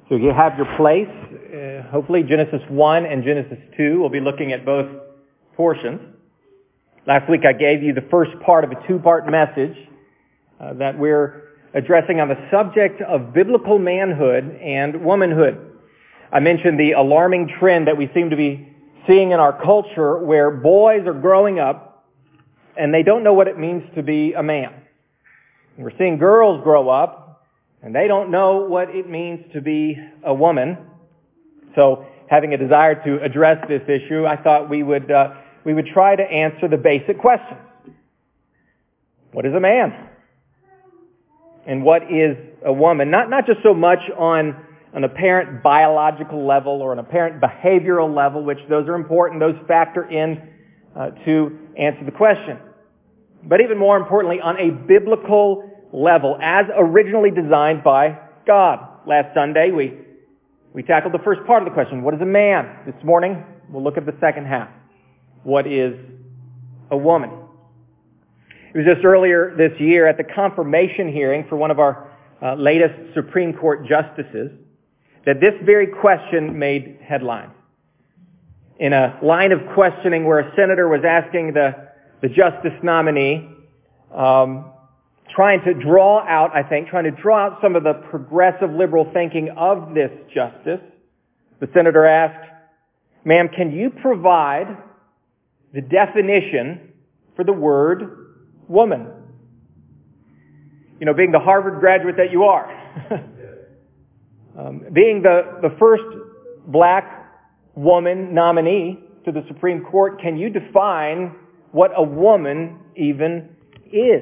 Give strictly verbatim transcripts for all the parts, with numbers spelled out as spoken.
So you have your place. Uh, hopefully Genesis one and Genesis two. We'll be looking at both portions. Last week I gave you the first part of a two-part message uh, that we're addressing on the subject of biblical manhood and womanhood. I mentioned the alarming trend that we seem to be seeing in our culture where boys are growing up and they don't know what it means to be a man. And we're seeing girls grow up and they don't know what it means to be a woman. So, having a desire to address this issue, I thought we would uh, we would try to answer the basic questions. What is a man? And what is a woman? Not not just so much on an apparent biological level or an apparent behavioral level, which those are important. Those factor in uh, to answer the question. But even more importantly, on a biblical level, as originally designed by God. Last Sunday, we we tackled the first part of the question, what is a man? This morning, we'll look at the second half. What is a woman? It was just earlier this year at the confirmation hearing for one of our uh, latest Supreme Court justices that this very question made headlines. In a line of questioning where a senator was asking the, the justice nominee, um, trying to draw out, I think, trying to draw out some of the progressive liberal thinking of this justice, the senator asked, "Ma'am, can you provide the definition for the word woman?" You know, being the Harvard graduate that you are, um, being the, the first black woman nominee to the Supreme Court, can you define what a woman even is?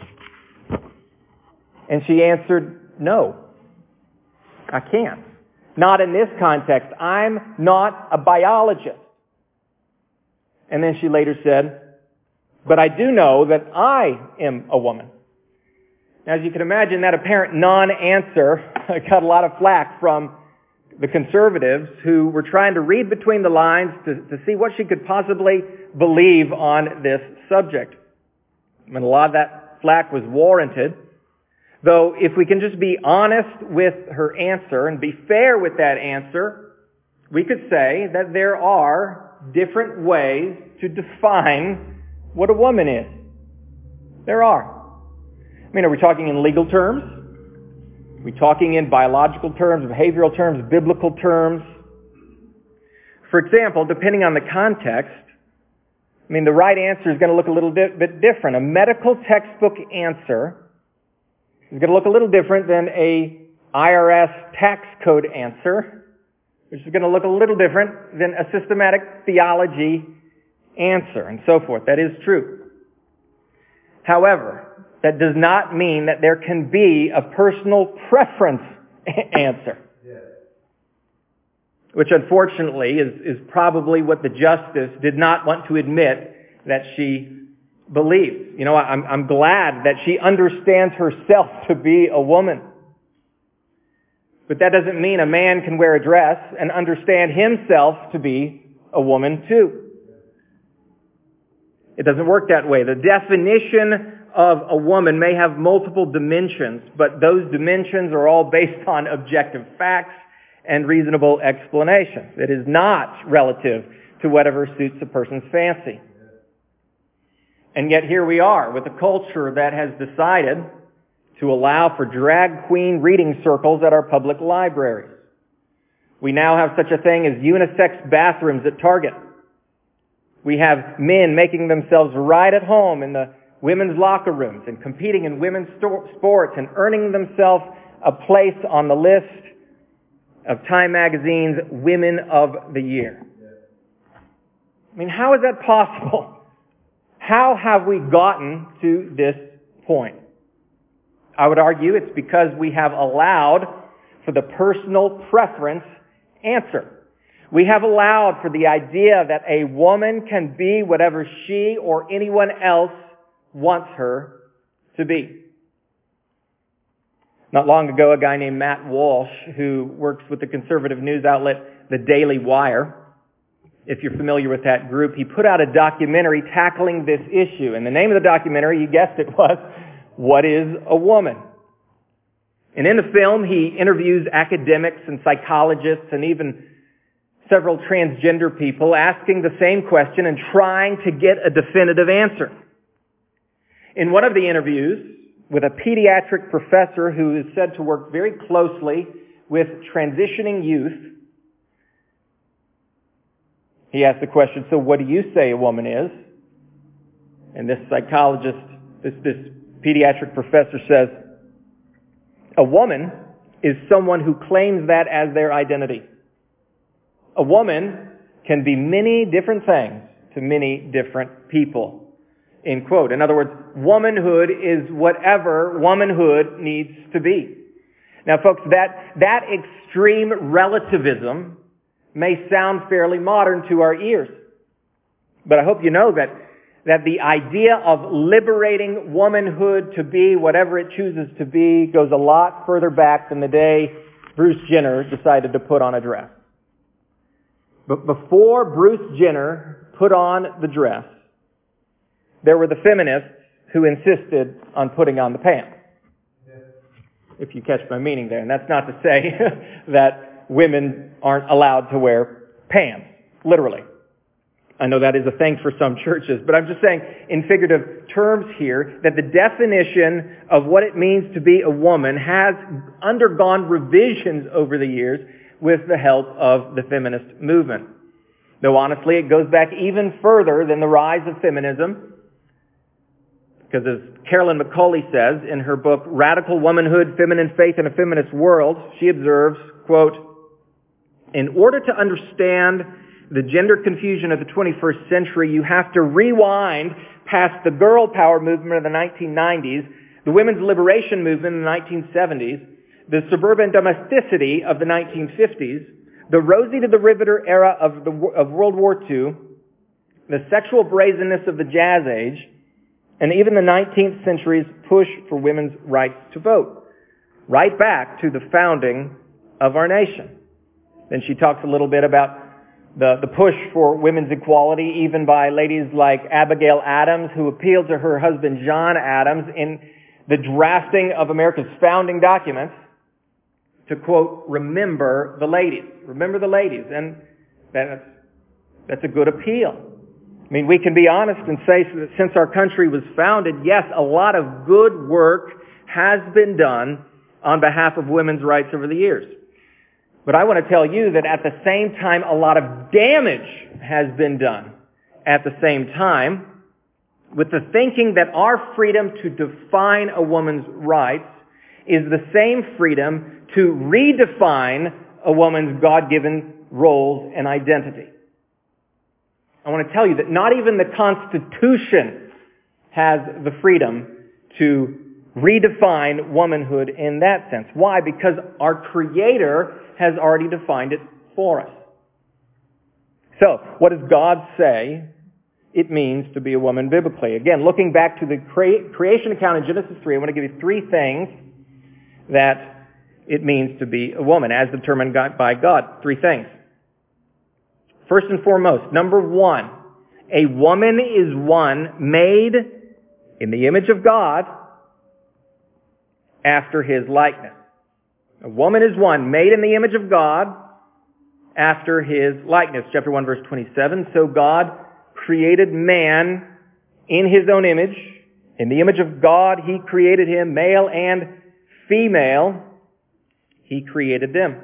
And she answered, "No, I can't. Not in this context. I'm not a biologist." And then she later said, "But I do know that I am a woman." Now, as you can imagine, that apparent non-answer got a lot of flack from the conservatives who were trying to read between the lines to, to see what she could possibly believe on this subject. And a lot of that flack was warranted. Though, if we can just be honest with her answer and be fair with that answer, we could say that there are different ways to define what a woman is. There are. I mean, are we talking in legal terms? Are we talking in biological terms, behavioral terms, biblical terms? For example, depending on the context, I mean, the right answer is going to look a little bit, bit different. A medical textbook answer is going to look a little different than a I R S tax code answer, which is going to look a little different than a systematic theology answer, and so forth. That is true. However, that does not mean that there can be a personal preference answer, which unfortunately is, is probably what the justice did not want to admit that she believes. You know, I'm, I'm glad that she understands herself to be a woman. But that doesn't mean a man can wear a dress and understand himself to be a woman too. It doesn't work that way. The definition of a woman may have multiple dimensions, but those dimensions are all based on objective facts and reasonable explanations. It is not relative to whatever suits a person's fancy. And yet here we are with a culture that has decided to allow for drag queen reading circles at our public libraries. We now have such a thing as unisex bathrooms at Target. We have men making themselves right at home in the women's locker rooms and competing in women's sto- sports and earning themselves a place on the list of Time Magazine's Women of the Year. I mean, how is that possible? How have we gotten to this point? I would argue it's because we have allowed for the personal preference answer. We have allowed for the idea that a woman can be whatever she or anyone else wants her to be. Not long ago, a guy named Matt Walsh, who works with the conservative news outlet The Daily Wire, if you're familiar with that group, he put out a documentary tackling this issue. And the name of the documentary, you guessed it, was What is a Woman? And in the film, he interviews academics and psychologists and even several transgender people, asking the same question and trying to get a definitive answer. In one of the interviews with a pediatric professor who is said to work very closely with transitioning youth, he asked the question, so what do you say a woman is? And this psychologist, this, this pediatric professor says, a woman is someone who claims that as their identity. A woman can be many different things to many different people. End quote. In other words, womanhood is whatever womanhood needs to be. Now folks, that, that extreme relativism may sound fairly modern to our ears. But I hope you know that, that the idea of liberating womanhood to be whatever it chooses to be goes a lot further back than the day Bruce Jenner decided to put on a dress. But before Bruce Jenner put on the dress, there were the feminists who insisted on putting on the pants. If you catch my meaning there. And that's not to say that women aren't allowed to wear pants, literally. I know that is a thing for some churches, but I'm just saying in figurative terms here that the definition of what it means to be a woman has undergone revisions over the years with the help of the feminist movement. Though honestly, it goes back even further than the rise of feminism, because as Carolyn McCauley says in her book, Radical Womanhood, Feminine Faith in a Feminist World, she observes, quote, in order to understand the gender confusion of the twenty-first century, you have to rewind past the girl power movement of the nineteen nineties, the women's liberation movement in the nineteen seventies, the suburban domesticity of the nineteen fifties, the Rosie to the Riveter era of, the, of World War Two, the sexual brazenness of the Jazz Age, and even the nineteenth century's push for women's rights to vote, right back to the founding of our nation. Then she talks a little bit about the, the push for women's equality, even by ladies like Abigail Adams, who appealed to her husband John Adams in the drafting of America's founding documents to, quote, remember the ladies. Remember the ladies. And that's, that's a good appeal. I mean, we can be honest and say that since our country was founded, yes, a lot of good work has been done on behalf of women's rights over the years. But I want to tell you that at the same time, a lot of damage has been done at the same time with the thinking that our freedom to define a woman's rights is the same freedom to redefine a woman's God-given roles and identity. I want to tell you that not even the Constitution has the freedom to redefine womanhood in that sense. Why? Because our Creator has already defined it for us. So, what does God say it means to be a woman biblically? Again, looking back to the crea- creation account in Genesis three, I want to give you three things that it means to be a woman, as determined by God. Three things. First and foremost, number one, a woman is one made in the image of God after His likeness. A woman is one made in the image of God after His likeness. Chapter one, verse twenty-seven. So God created man in His own image. In the image of God, He created him, male and female. He created them.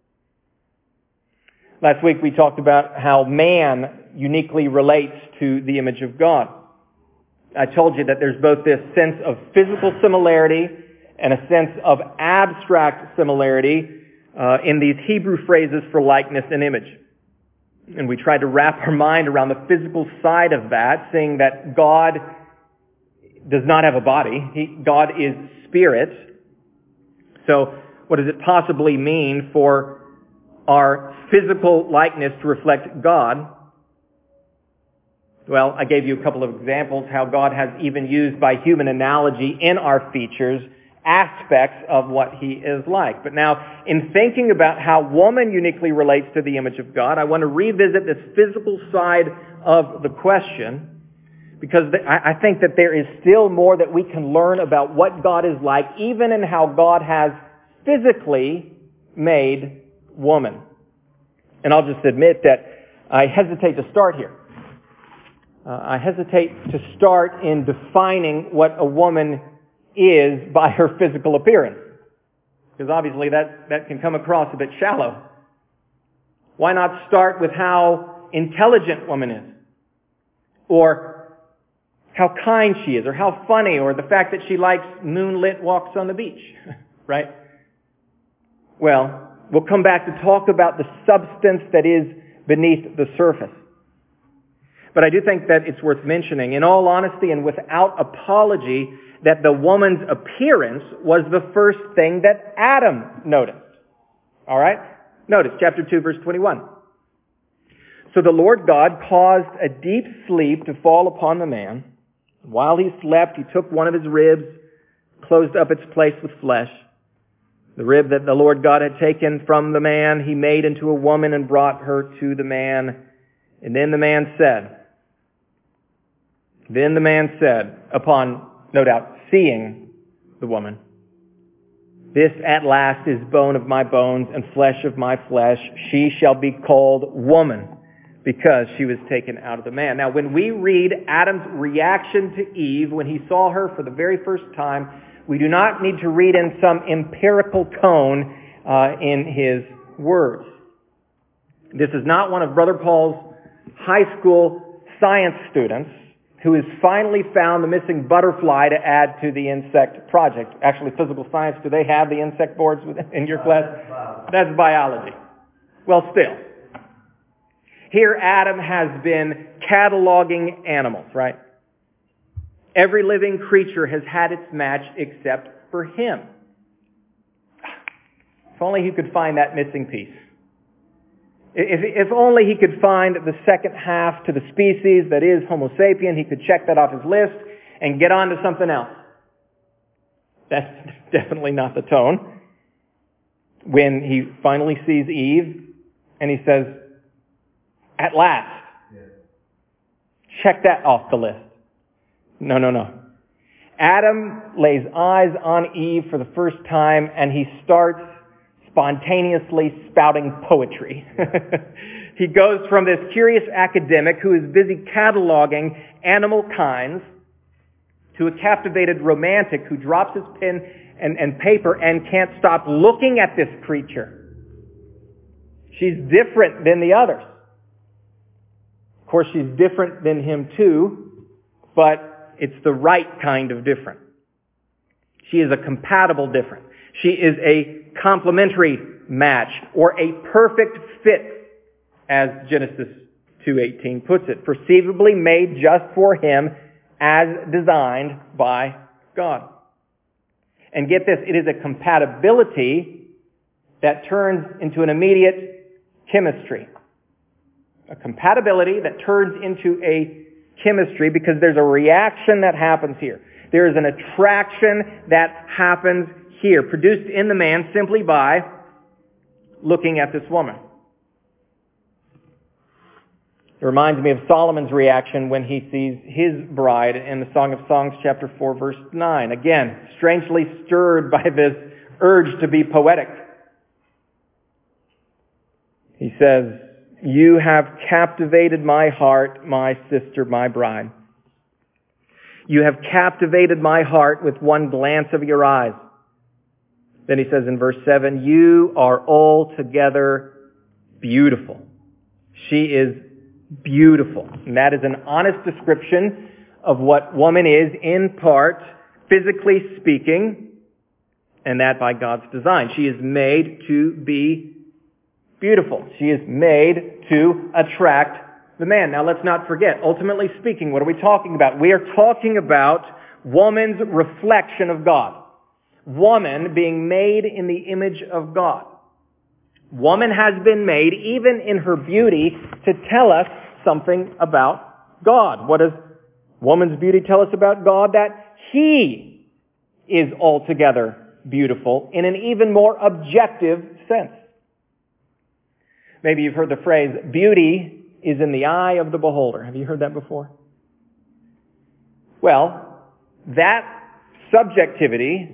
Last week we talked about how man uniquely relates to the image of God. I told you that there's both this sense of physical similarity and a sense of abstract similarity uh, in these Hebrew phrases for likeness and image. And we tried to wrap our mind around the physical side of that, saying that God does not have a body. He, God is spirit. So what does it possibly mean for our physical likeness to reflect God? Well, I gave you a couple of examples how God has even used by human analogy in our features aspects of what He is like. But now, in thinking about how woman uniquely relates to the image of God, I want to revisit this physical side of the question, because I think that there is still more that we can learn about what God is like, even in how God has physically made woman. And I'll just admit that I hesitate to start here. Uh, I hesitate to start in defining what a woman is by her physical appearance. Because obviously that, that can come across a bit shallow. Why not start with how intelligent woman is? Or how kind she is, or how funny, or the fact that she likes moonlit walks on the beach, right? Well, we'll come back to talk about the substance that is beneath the surface. But I do think that it's worth mentioning, in all honesty and without apology, that the woman's appearance was the first thing that Adam noticed. All right? Notice chapter two, verse twenty-one. So the Lord God caused a deep sleep to fall upon the man. While he slept, he took one of his ribs, closed up its place with flesh. The rib that the Lord God had taken from the man, he made into a woman and brought her to the man. And then the man said, Then the man said, upon, no doubt, seeing the woman, This at last is bone of my bones and flesh of my flesh. She shall be called woman, because she was taken out of the man. Now, when we read Adam's reaction to Eve when he saw her for the very first time, we do not need to read in some empirical tone uh, in his words. This is not one of Brother Paul's high school science students who has finally found the missing butterfly to add to the insect project. Actually, physical science, do they have the insect boards in your class? That's biology. Well, still. Here Adam has been cataloging animals, right? Every living creature has had its match except for him. If only he could find that missing piece. If, if only he could find the second half to the species that is Homo sapien, he could check that off his list and get on to something else. That's definitely not the tone. When he finally sees Eve and he says, at last, check that off the list. No, no, no. Adam lays eyes on Eve for the first time and he starts spontaneously spouting poetry. He goes from this curious academic who is busy cataloging animal kinds to a captivated romantic who drops his pen and, and paper and can't stop looking at this creature. She's different than the others. Of course, she's different than him too, but it's the right kind of different. She is a compatible different. She is a complementary match, or a perfect fit, as Genesis two eighteen puts it, perceivably made just for him as designed by God. And get this, it is a compatibility that turns into an immediate chemistry. A compatibility that turns into a chemistry because there's a reaction that happens here. There is an attraction that happens here, produced in the man simply by looking at this woman. It reminds me of Solomon's reaction when he sees his bride in the Song of Songs, chapter four, verse nine. Again, strangely stirred by this urge to be poetic. He says, "You have captivated my heart, my sister, my bride. You have captivated my heart with one glance of your eyes." Then he says in verse seven, "You are altogether beautiful." She is beautiful. And that is an honest description of what woman is in part, physically speaking, and that by God's design. She is made to be beautiful. She is made to attract the man. Now let's not forget, ultimately speaking, what are we talking about? We are talking about woman's reflection of God. Woman being made in the image of God. Woman has been made, even in her beauty, to tell us something about God. What does woman's beauty tell us about God? That He is altogether beautiful in an even more objective sense. Maybe you've heard the phrase, beauty is in the eye of the beholder. Have you heard that before? Well, that subjectivity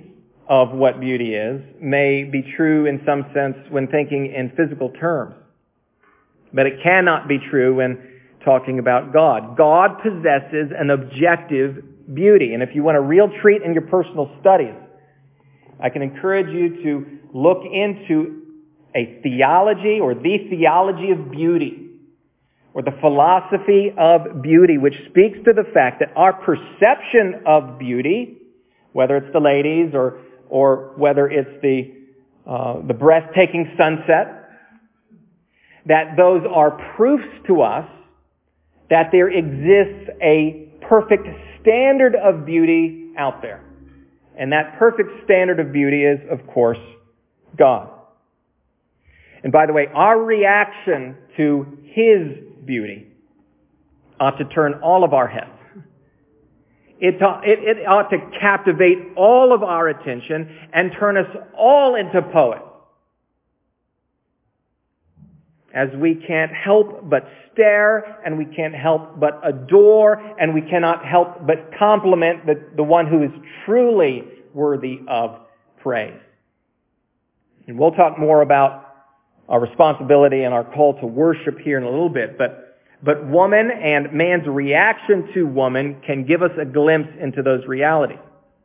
of what beauty is may be true in some sense when thinking in physical terms. But it cannot be true when talking about God. God possesses an objective beauty. And if you want a real treat in your personal studies, I can encourage you to look into a theology or the theology of beauty, or the philosophy of beauty, which speaks to the fact that our perception of beauty, whether it's the ladies or or whether it's the uh, the breathtaking sunset, that those are proofs to us that there exists a perfect standard of beauty out there. And that perfect standard of beauty is, of course, God. And by the way, our reaction to His beauty ought to turn all of our heads. It, it, it ought to captivate all of our attention and turn us all into poets, as we can't help but stare, and we can't help but adore, and we cannot help but compliment the, the one who is truly worthy of praise. And we'll talk more about our responsibility and our call to worship here in a little bit, but But woman and man's reaction to woman can give us a glimpse into those realities.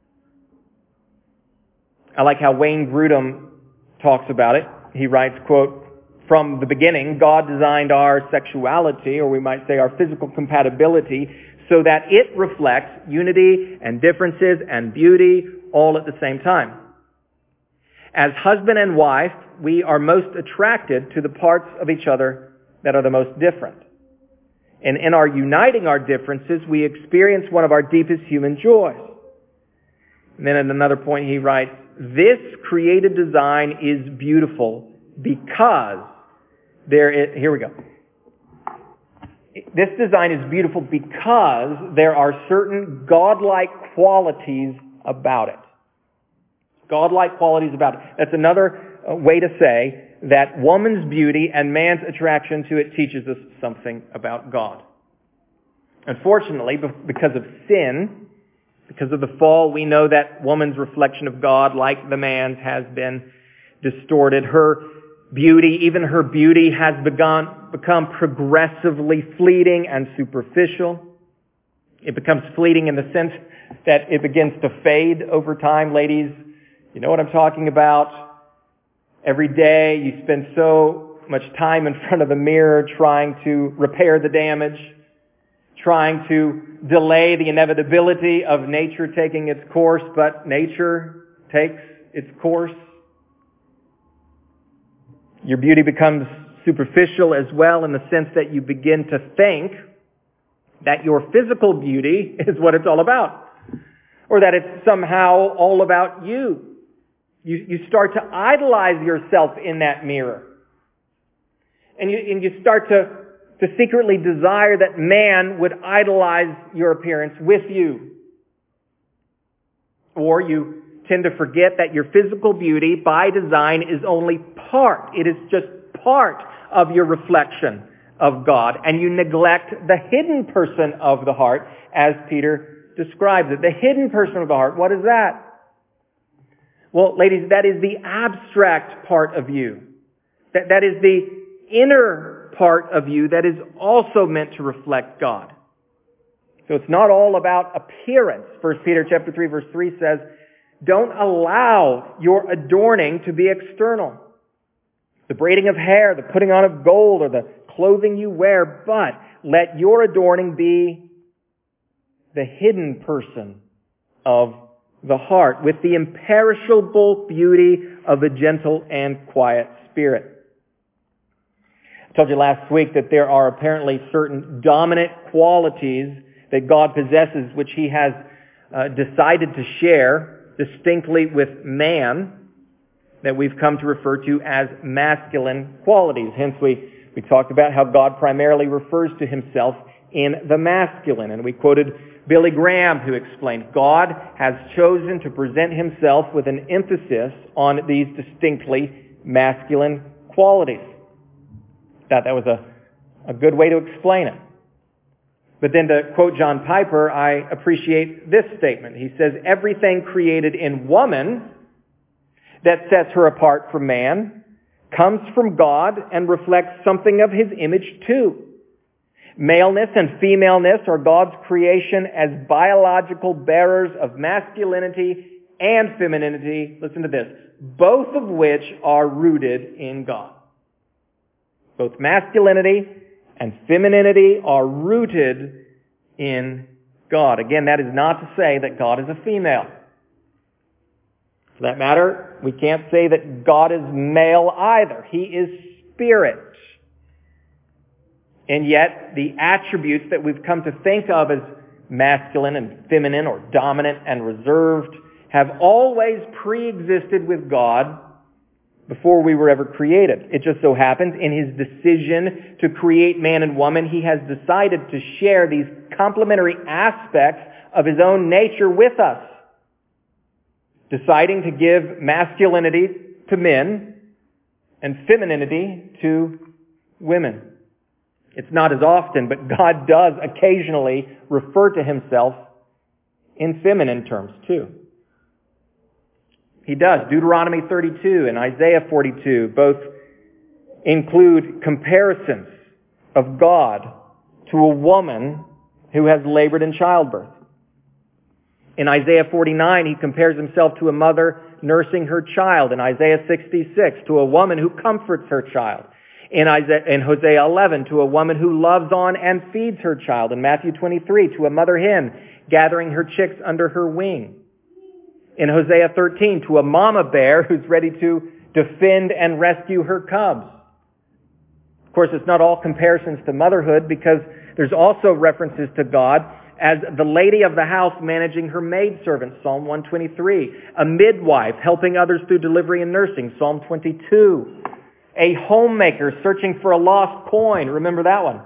I like how Wayne Grudem talks about it. He writes, quote, "From the beginning, God designed our sexuality, or we might say our physical compatibility, so that it reflects unity and differences and beauty all at the same time. As husband and wife, we are most attracted to the parts of each other that are the most different. And in our uniting our differences, we experience one of our deepest human joys." And then at another point he writes, "This created design is beautiful because there is," here we go. "This design is beautiful because there are certain godlike qualities about it." Godlike qualities about it. That's another way to say that woman's beauty and man's attraction to it teaches us something about God. Unfortunately, because of sin, because of the fall, we know that woman's reflection of God, like the man's, has been distorted. Her beauty, even her beauty, has begun, become progressively fleeting and superficial. It becomes fleeting in the sense that it begins to fade over time. Ladies, you know what I'm talking about. Every day you spend so much time in front of the mirror trying to repair the damage, trying to delay the inevitability of nature taking its course, but nature takes its course. Your beauty becomes superficial as well, in the sense that you begin to think that your physical beauty is what it's all about, or that it's somehow all about you. You, you start to idolize yourself in that mirror. And you, and you start to, to secretly desire that man would idolize your appearance with you. Or you tend to forget that your physical beauty, by design, is only part. It is just part of your reflection of God. And you neglect the hidden person of the heart, as Peter describes it. The hidden person of the heart, what is that? Well, ladies, that is the abstract part of you. That, that is the inner part of you that is also meant to reflect God. So it's not all about appearance. First Peter chapter three, verse three says, "Don't allow your adorning to be external. The braiding of hair, the putting on of gold, or the clothing you wear, but let your adorning be the hidden person of the heart, with the imperishable beauty of a gentle and quiet spirit." I told you last week that there are apparently certain dominant qualities that God possesses, which He has uh, decided to share distinctly with man, that we've come to refer to as masculine qualities. Hence we, we talked about how God primarily refers to Himself in the masculine. And we quoted Billy Graham, who explained, God has chosen to present Himself with an emphasis on these distinctly masculine qualities. Thought that was a, a good way to explain it. But then to quote John Piper, I appreciate this statement. He says, "Everything created in woman that sets her apart from man, comes from God and reflects something of His image too. Maleness and femaleness are God's creation as biological bearers of masculinity and femininity. Listen to this. Both of which are rooted in God. Both masculinity and femininity are rooted in God. Again, that is not to say that God is a female. For that matter, we can't say that God is male either. He is spirit. And yet, the attributes that we've come to think of as masculine and feminine or dominant and reserved have always pre-existed with God before we were ever created. It just so happens in His decision to create man and woman, He has decided to share these complementary aspects of His own nature with us. Deciding to give masculinity to men and femininity to women. It's not as often, but God does occasionally refer to Himself in feminine terms too. He does. Deuteronomy thirty-two and Isaiah forty-two both include comparisons of God to a woman who has labored in childbirth. In Isaiah forty-nine, He compares Himself to a mother nursing her child. In Isaiah sixty-six, to a woman who comforts her child. In, Isaiah, in Hosea eleven, to a woman who loves on and feeds her child. In Matthew twenty-three, to a mother hen gathering her chicks under her wing. In Hosea thirteen, to a mama bear who's ready to defend and rescue her cubs. Of course, it's not all comparisons to motherhood because there's also references to God as the lady of the house managing her maidservant, Psalm one twenty-three. A midwife helping others through delivery and nursing, Psalm twenty-two. A homemaker searching for a lost coin. Remember that one.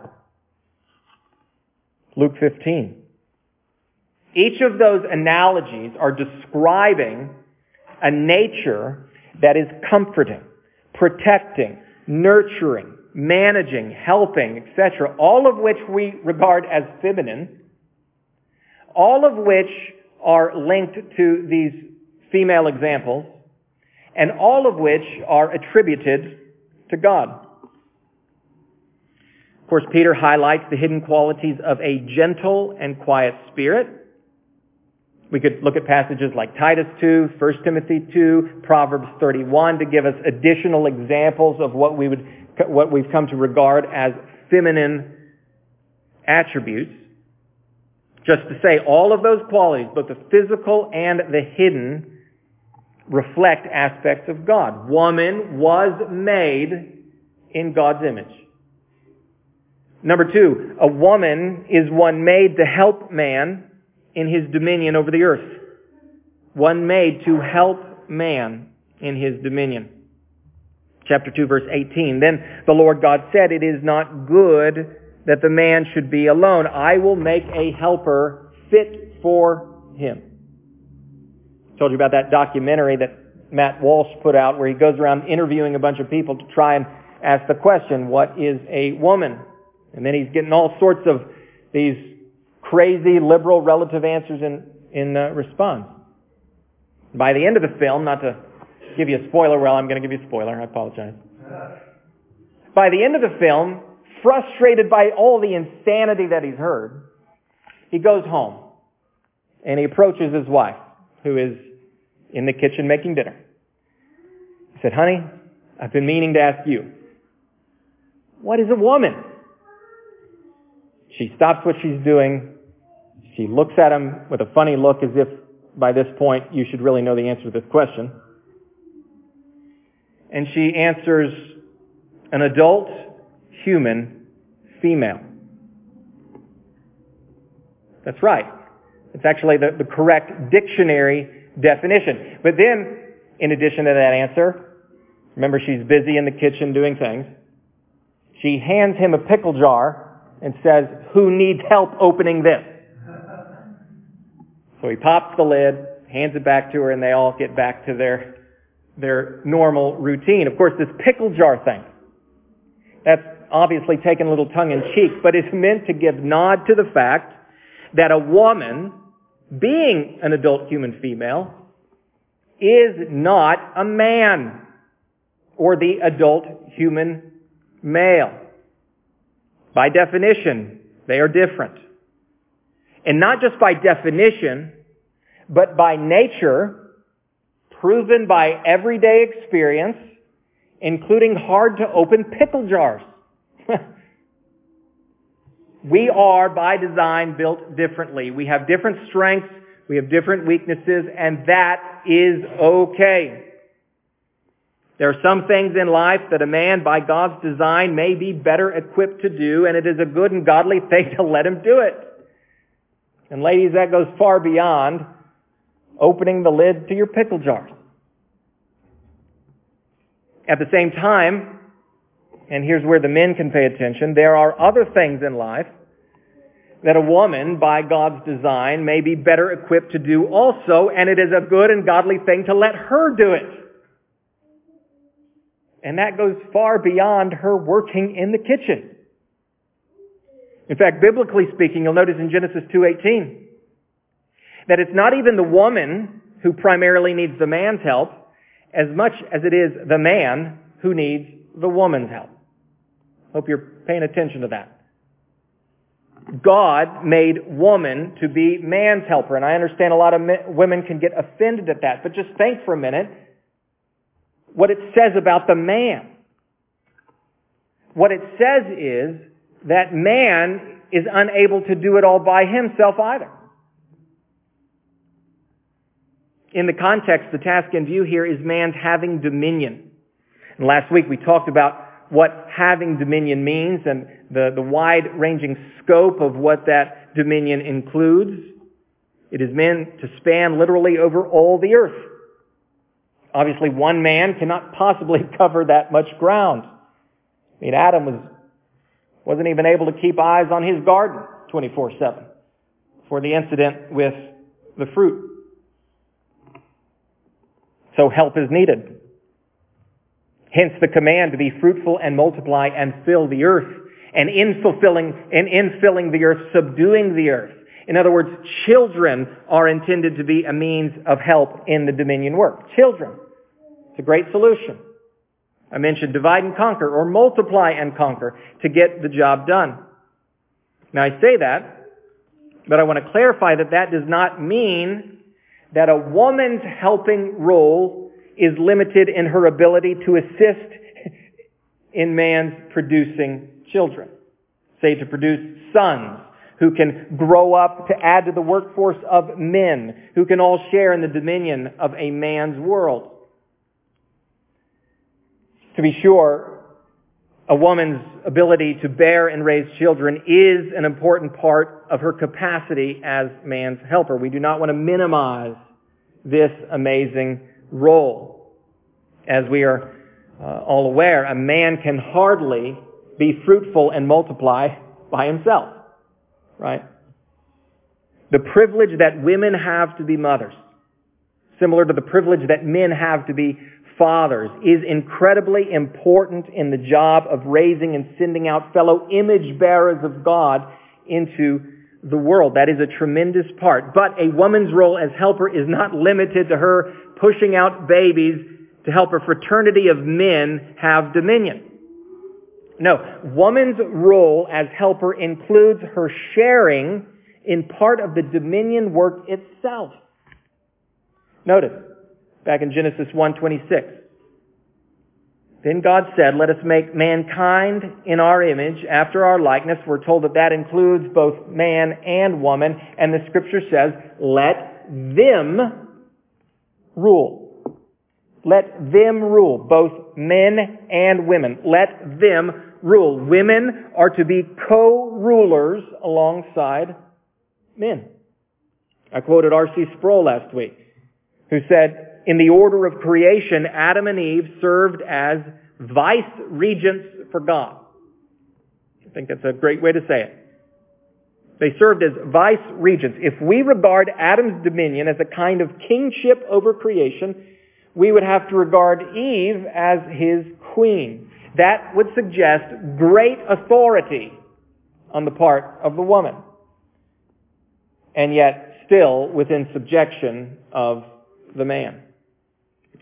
Luke fifteen. Each of those analogies are describing a nature that is comforting, protecting, nurturing, managing, helping, et cetera, all of which we regard as feminine, all of which are linked to these female examples, and all of which are attributed to God. Of course, Peter highlights the hidden qualities of a gentle and quiet spirit. We could look at passages like Titus two, First Timothy two, Proverbs thirty-one to give us additional examples of what we would, what we've come to regard as feminine attributes. Just to say, all of those qualities, both the physical and the hidden, reflect aspects of God. Woman was made in God's image. Number two, a woman is one made to help man in his dominion over the earth. One made to help man in his dominion. Chapter two, verse eighteen. Then the Lord God said, "It is not good that the man should be alone. I will make a helper fit for him." I told you about that documentary that Matt Walsh put out where he goes around interviewing a bunch of people to try and ask the question, what is a woman? And then he's getting all sorts of these crazy liberal relative answers in, in uh, response. By the end of the film, not to give you a spoiler, well, I'm going to give you a spoiler, I apologize. By the end of the film, frustrated by all the insanity that he's heard, he goes home and he approaches his wife, who is in the kitchen making dinner. He said, "Honey, I've been meaning to ask you, what is a woman?" She stops what she's doing. She looks at him with a funny look as if by this point you should really know the answer to this question. And she answers, "An adult human female." That's right. It's actually the, the correct dictionary definition. But then, in addition to that answer, remember she's busy in the kitchen doing things, she hands him a pickle jar and says, "Who needs help opening this?" So he pops the lid, hands it back to her, and they all get back to their, their normal routine. Of course, this pickle jar thing, that's obviously taken a little tongue-in-cheek, but it's meant to give nod to the fact that a woman, being an adult human female, is not a man or the adult human male. By definition, they are different. And not just by definition, but by nature, proven by everyday experience, including hard-to-open pickle jars. We are, by design, built differently. We have different strengths, we have different weaknesses, and that is okay. There are some things in life that a man, by God's design, may be better equipped to do, and it is a good and godly thing to let him do it. And ladies, that goes far beyond opening the lid to your pickle jars. At the same time, and here's where the men can pay attention, there are other things in life that a woman, by God's design, may be better equipped to do also, and it is a good and godly thing to let her do it. And that goes far beyond her working in the kitchen. In fact, biblically speaking, you'll notice in Genesis two eighteen that it's not even the woman who primarily needs the man's help as much as it is the man who needs the woman's help. Hope you're paying attention to that. God made woman to be man's helper, and I understand a lot of men, women can get offended at that, but just think for a minute what it says about the man. What it says is that man is unable to do it all by himself either. In the context, the task in view here is man's having dominion. And last week we talked about what having dominion means and the, the wide-ranging scope of what that dominion includes. It is meant to span literally over all the earth. Obviously, one man cannot possibly cover that much ground. I mean, Adam was, wasn't even able to keep eyes on his garden twenty-four seven for the incident with the fruit. So help is needed. Hence the command to be fruitful and multiply and fill the earth. And in fulfilling, and in filling the earth, subduing the earth. In other words, children are intended to be a means of help in the dominion work. Children. It's a great solution. I mentioned divide and conquer or multiply and conquer to get the job done. Now I say that, but I want to clarify that that does not mean that a woman's helping role is limited in her ability to assist in man's producing children. Say to produce sons who can grow up to add to the workforce of men, who can all share in the dominion of a man's world. To be sure, a woman's ability to bear and raise children is an important part of her capacity as man's helper. We do not want to minimize this amazing role. As we are uh, all aware, a man can hardly be fruitful and multiply by himself. Right? The privilege that women have to be mothers, similar to the privilege that men have to be fathers, is incredibly important in the job of raising and sending out fellow image bearers of God into the world. That is a tremendous part. But a woman's role as helper is not limited to her pushing out babies to help a fraternity of men have dominion. No, woman's role as helper includes her sharing in part of the dominion work itself. Notice, back in Genesis one twenty-six, then God said, "Let us make mankind in our image, after our likeness." We're told that that includes both man and woman, and the Scripture says, "Let them rule." Let them rule, both men and women. Let them rule. Women are to be co-rulers alongside men. I quoted R C Sproul last week, who said, in the order of creation, Adam and Eve served as vice-regents for God. I think that's a great way to say it. They served as vice-regents. If we regard Adam's dominion as a kind of kingship over creation, we would have to regard Eve as his queen. That would suggest great authority on the part of the woman, and yet still within subjection of the man.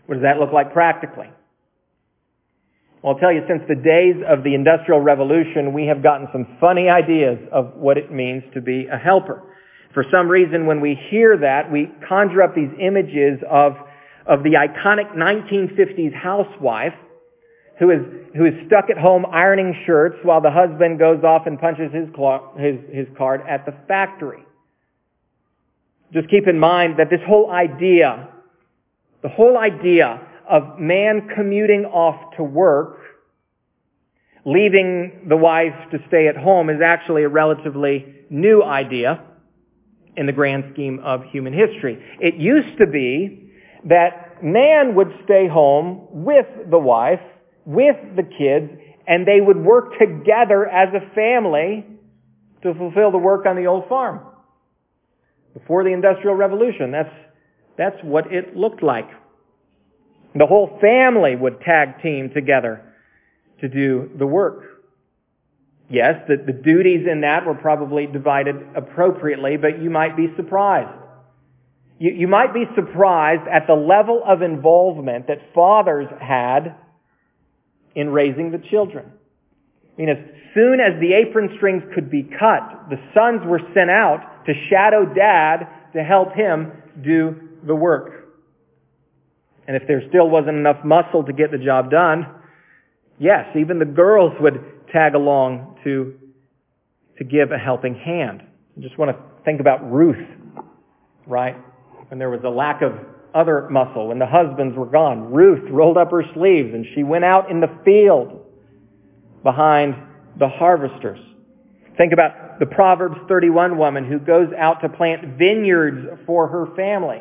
What does that look like practically? Well, I'll tell you, since the days of the Industrial Revolution, we have gotten some funny ideas of what it means to be a helper. For some reason, when we hear that, we conjure up these images of, of the iconic nineteen fifties housewife who is, who is stuck at home ironing shirts while the husband goes off and punches his, his, his card at the factory. Just keep in mind that this whole idea, the whole idea of man commuting off to work, leaving the wife to stay at home, is actually a relatively new idea in the grand scheme of human history. It used to be that man would stay home with the wife, with the kids, and they would work together as a family to fulfill the work on the old farm. Before the Industrial Revolution, that's, that's what it looked like. The whole family would tag team together to do the work. Yes, the, the duties in that were probably divided appropriately, but you might be surprised. You, you might be surprised at the level of involvement that fathers had in raising the children. I mean, as soon as the apron strings could be cut, the sons were sent out to shadow dad to help him do the work. And if there still wasn't enough muscle to get the job done, yes, even the girls would tag along to, to give a helping hand. I just want to think about Ruth, right? When there was a lack of other muscle, when the husbands were gone, Ruth rolled up her sleeves and she went out in the field behind the harvesters. Think about the Proverbs thirty-one woman who goes out to plant vineyards for her family.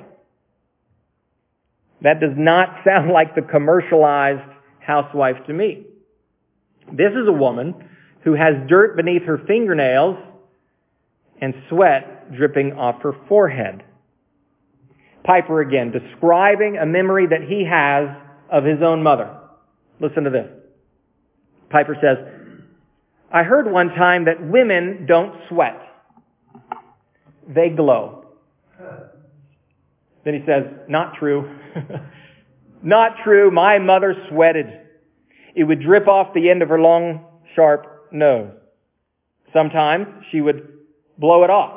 That does not sound like the commercialized housewife to me. This is a woman who has dirt beneath her fingernails and sweat dripping off her forehead. Piper again, describing a memory that he has of his own mother. Listen to this. Piper says, I heard one time that women don't sweat. They glow. Then he says, not true. Not true. My mother sweated. It would drip off the end of her long, sharp nose. Sometimes she would blow it off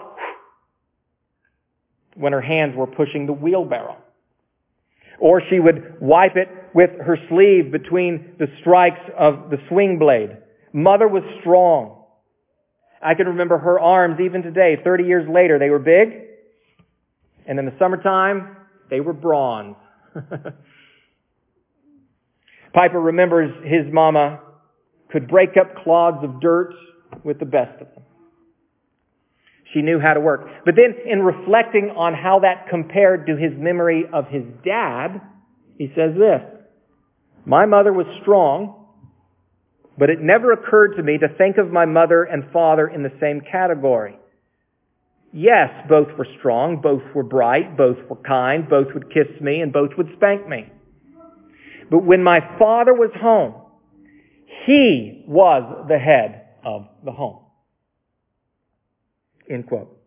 when her hands were pushing the wheelbarrow. Or she would wipe it with her sleeve between the strikes of the swing blade. Mother was strong. I can remember her arms even today, thirty years later. They were big. And in the summertime, they were bronze. Piper remembers his mama could break up clods of dirt with the best of them. She knew how to work. But then in reflecting on how that compared to his memory of his dad, he says this, my mother was strong, but it never occurred to me to think of my mother and father in the same category. Yes, both were strong, both were bright, both were kind, both would kiss me, and both would spank me. But when my father was home, he was the head of the home. End quote.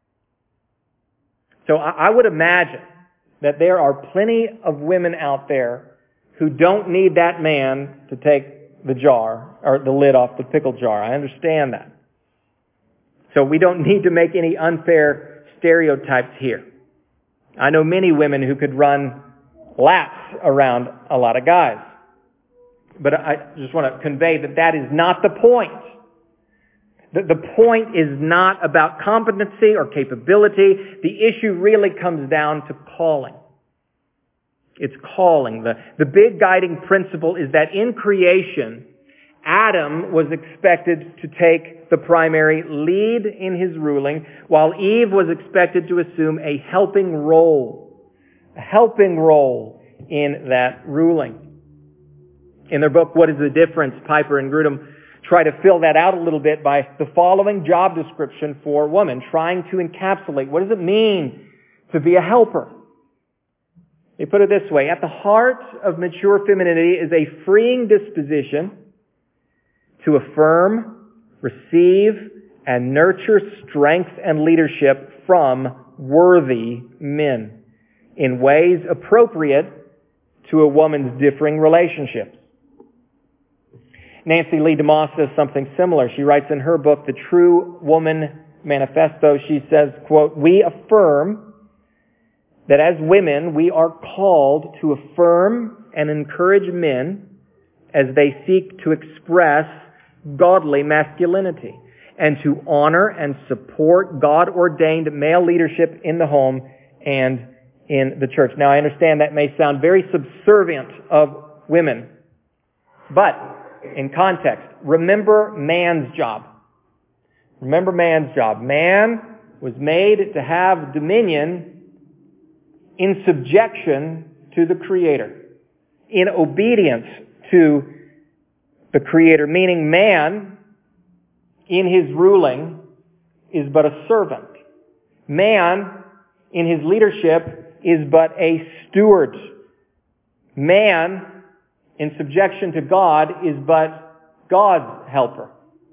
So I would imagine that there are plenty of women out there who don't need that man to take the jar or the lid off the pickle jar. I understand that. So we don't need to make any unfair stereotypes here. I know many women who could run laps around a lot of guys. But I just want to convey that that is not the point. The, the point is not about competency or capability. The issue really comes down to calling. It's calling. The, the big guiding principle is that in creation, Adam was expected to take the primary lead in his ruling, while Eve was expected to assume a helping role. A helping role in that ruling. In their book, What is the Difference?, Piper and Grudem try to fill that out a little bit by the following job description for woman, trying to encapsulate what does it mean to be a helper. They put it this way, at the heart of mature femininity is a freeing disposition to affirm, receive, and nurture strength and leadership from worthy men in ways appropriate to a woman's differing relationships. Nancy Lee DeMoss says something similar. She writes in her book, The True Woman Manifesto, she says, quote, "We affirm that as women, we are called to affirm and encourage men as they seek to express godly masculinity and to honor and support God-ordained male leadership in the home and in the church." Now, I understand that may sound very subservient of women, but in context, remember man's job. Remember man's job. Man was made to have dominion in subjection to the Creator, in obedience to the Creator, meaning man, in his ruling, is but a servant. Man, in his leadership, is but a steward. Man, in subjection to God, is but God's helper.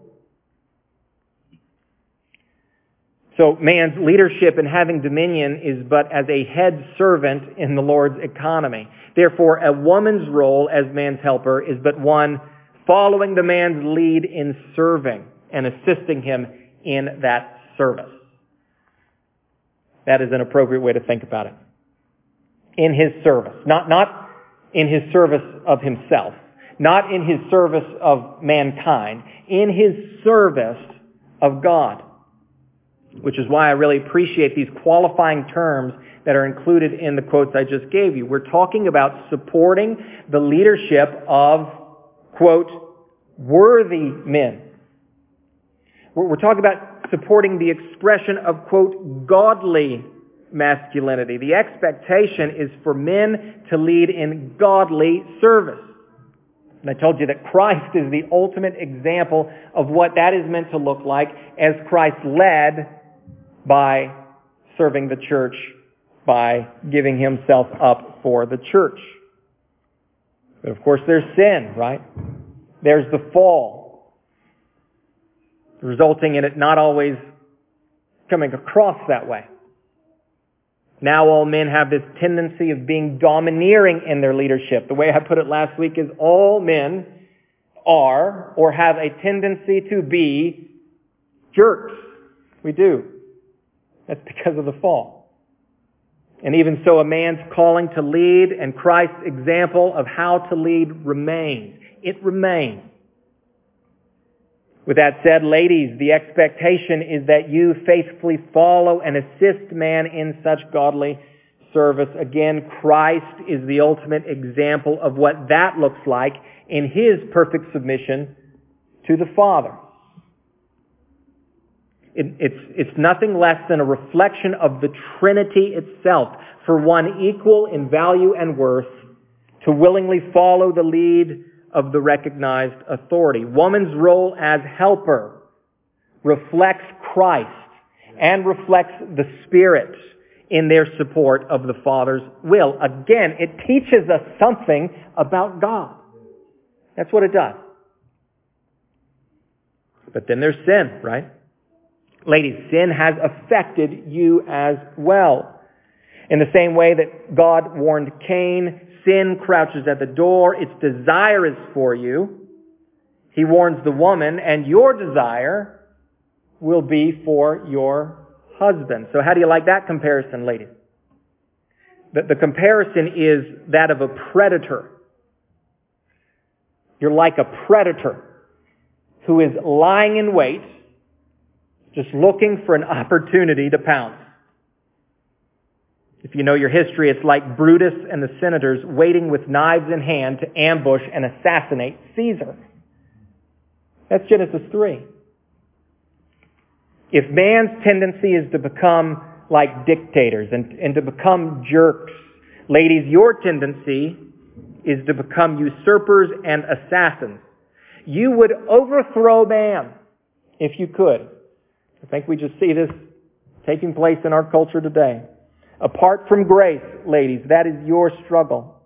So man's leadership and having dominion is but as a head servant in the Lord's economy. Therefore, a woman's role as man's helper is but one following the man's lead in serving and assisting him in that service. That is an appropriate way to think about it. In his service. Not, not in his service of himself. Not in his service of mankind. In his service of God. Which is why I really appreciate these qualifying terms that are included in the quotes I just gave you. We're talking about supporting the leadership of, quote, worthy men. We're talking about supporting the expression of, quote, godly masculinity. The expectation is for men to lead in godly service. And I told you that Christ is the ultimate example of what that is meant to look like as Christ led by serving the church, by giving himself up for the church. But of course there's sin, right? There's the fall, resulting in it not always coming across that way. Now all men have this tendency of being domineering in their leadership. The way I put it last week is all men are or have a tendency to be jerks. We do. That's because of the fall. And even so, a man's calling to lead and Christ's example of how to lead remains. It remains. With that said, ladies, the expectation is that you faithfully follow and assist man in such godly service. Again, Christ is the ultimate example of what that looks like in his perfect submission to the Father. It, it's, it's nothing less than a reflection of the Trinity itself, for one equal in value and worth, to willingly follow the lead of the recognized authority. Woman's role as helper reflects Christ and reflects the Spirit in their support of the Father's will. Again, it teaches us something about God. That's what it does. But then there's sin, right? Ladies, sin has affected you as well. In the same way that God warned Cain, sin crouches at the door. Its desire is for you. He warns the woman, and your desire will be for your husband. So how do you like that comparison, ladies? The, the comparison is that of a predator. You're like a predator who is lying in wait, just looking for an opportunity to pounce. If you know your history, it's like Brutus and the senators waiting with knives in hand to ambush and assassinate Caesar. That's Genesis three. If man's tendency is to become like dictators and, and to become jerks, ladies, your tendency is to become usurpers and assassins. You would overthrow man if you could. I think we just see this taking place in our culture today. Apart from grace, ladies, that is your struggle.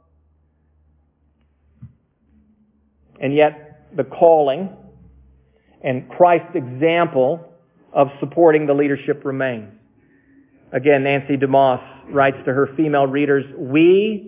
And yet, the calling and Christ's example of supporting the leadership remains. Again, Nancy DeMoss writes to her female readers, "We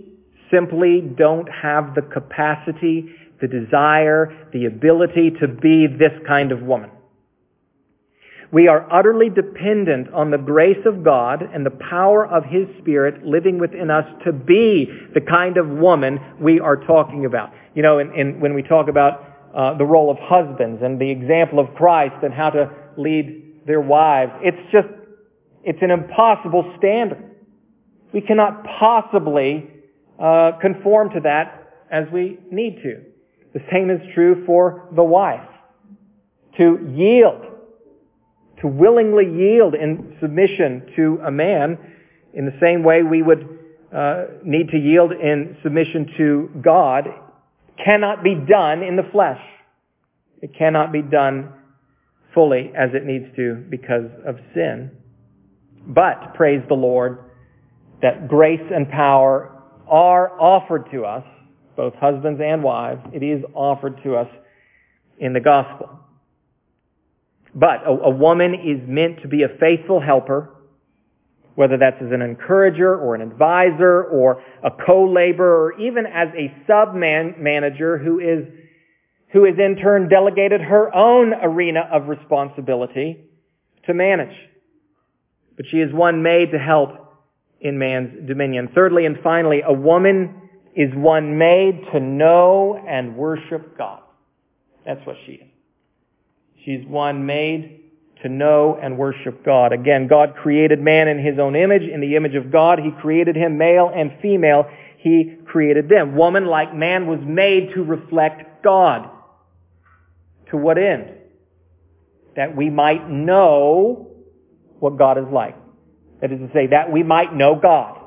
simply don't have the capacity, the desire, the ability to be this kind of woman. We are utterly dependent on the grace of God and the power of His Spirit living within us to be the kind of woman we are talking about. You know, in, in, when we talk about uh, the role of husbands and the example of Christ and how to lead their wives, it's just, it's an impossible standard. We cannot possibly uh, conform to that as we need to. The same is true for the wife. To yield, to willingly yield in submission to a man in the same way we would uh, need to yield in submission to God, cannot be done in the flesh. It cannot be done fully as it needs to because of sin. But, praise the Lord, that grace and power are offered to us, both husbands and wives. It is offered to us in the gospel. But a, a woman is meant to be a faithful helper, whether that's as an encourager or an advisor or a co-laborer or even as a sub-manager who is, who is in turn delegated her own arena of responsibility to manage. But she is one made to help in man's dominion. Thirdly and finally, a woman is one made to know and worship God. That's what she is. She's one made to know and worship God. Again, God created man in His own image. In the image of God, He created him, male and female. He created them. Woman, like man, was made to reflect God. To what end? That we might know what God is like. That is to say, that we might know God.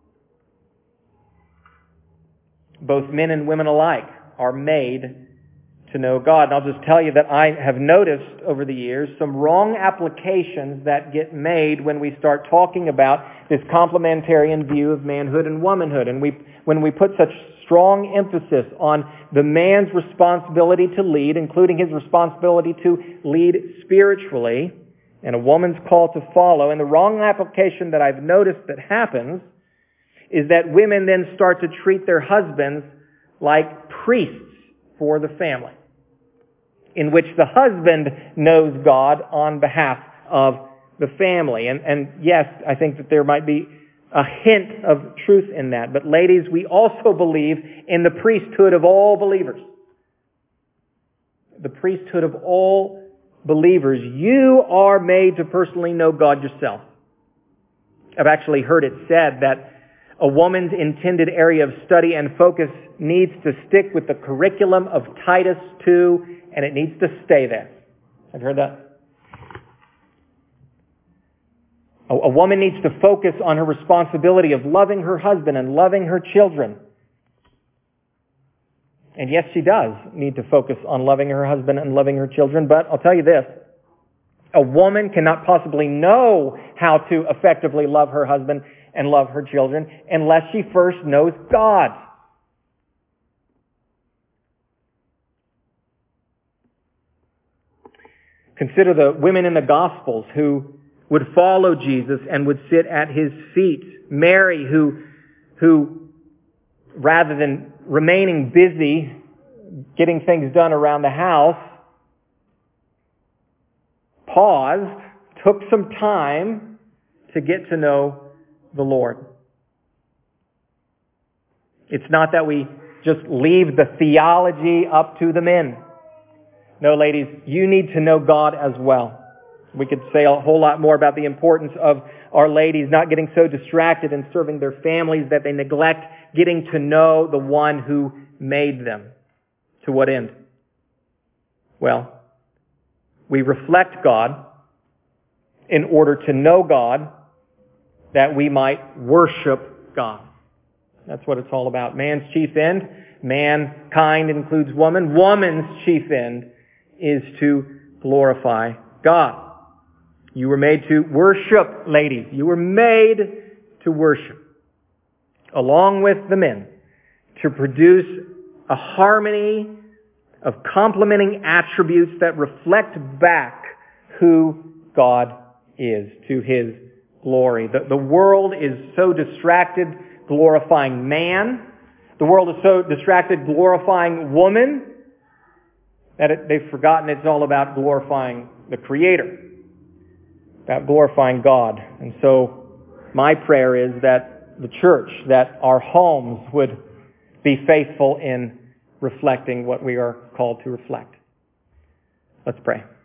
Both men and women alike are made to know God. And I'll just tell you that I have noticed over the years some wrong applications that get made when we start talking about this complementarian view of manhood and womanhood. And we, when we put such strong emphasis on the man's responsibility to lead, including his responsibility to lead spiritually, and a woman's call to follow, and the wrong application that I've noticed that happens is that women then start to treat their husbands like priests for the family, in which the husband knows God on behalf of the family. And, and yes, I think that there might be a hint of truth in that. But ladies, we also believe in the priesthood of all believers. The priesthood of all believers. You are made to personally know God yourself. I've actually heard it said that a woman's intended area of study and focus needs to stick with the curriculum of Titus two, and it needs to stay there. Have you heard that? A, a woman needs to focus on her responsibility of loving her husband and loving her children. And yes, she does need to focus on loving her husband and loving her children, but I'll tell you this. A woman cannot possibly know how to effectively love her husband and love her children unless she first knows God. Consider the women in the Gospels who would follow Jesus and would sit at His feet. Mary, who, who rather than remaining busy getting things done around the house, paused, took some time to get to know the Lord. It's not that we just leave the theology up to the men. No, ladies, you need to know God as well. We could say a whole lot more about the importance of our ladies not getting so distracted in serving their families that they neglect getting to know the one who made them. To what end? Well, we reflect God in order to know God, that we might worship God. That's what it's all about. Man's chief end, mankind includes woman. Woman's chief end is to glorify God. You were made to worship, ladies. You were made to worship, along with the men, to produce a harmony of complementing attributes that reflect back who God is, to His glory. The, the world is so distracted glorifying man The world is so distracted glorifying woman that it, they've forgotten it's all about glorifying the Creator, about glorifying God. And so my prayer is that the church, that our homes would be faithful in reflecting what we are called to reflect. Let's pray.